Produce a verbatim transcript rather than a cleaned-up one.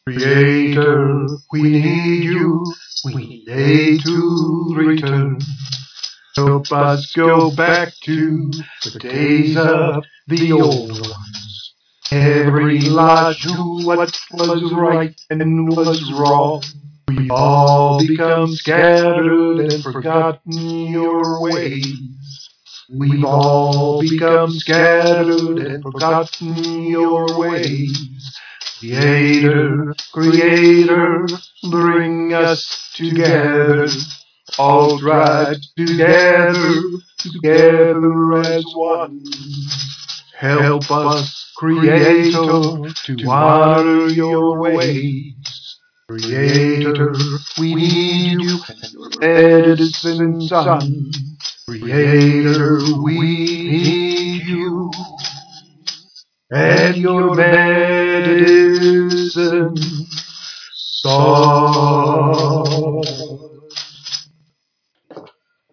Creator, we need you, we need to return. Help us go back to the days of the old ones. Every lodge knew what was right and was wrong. We've all become scattered and forgotten your ways. We've all become scattered and forgotten your ways. Creator, Creator, bring us together. All tribe together, together as one. Help us, Creator, to honor your ways. Creator, we need you and your Edison Son. Creator, we need you and your medicine. Song.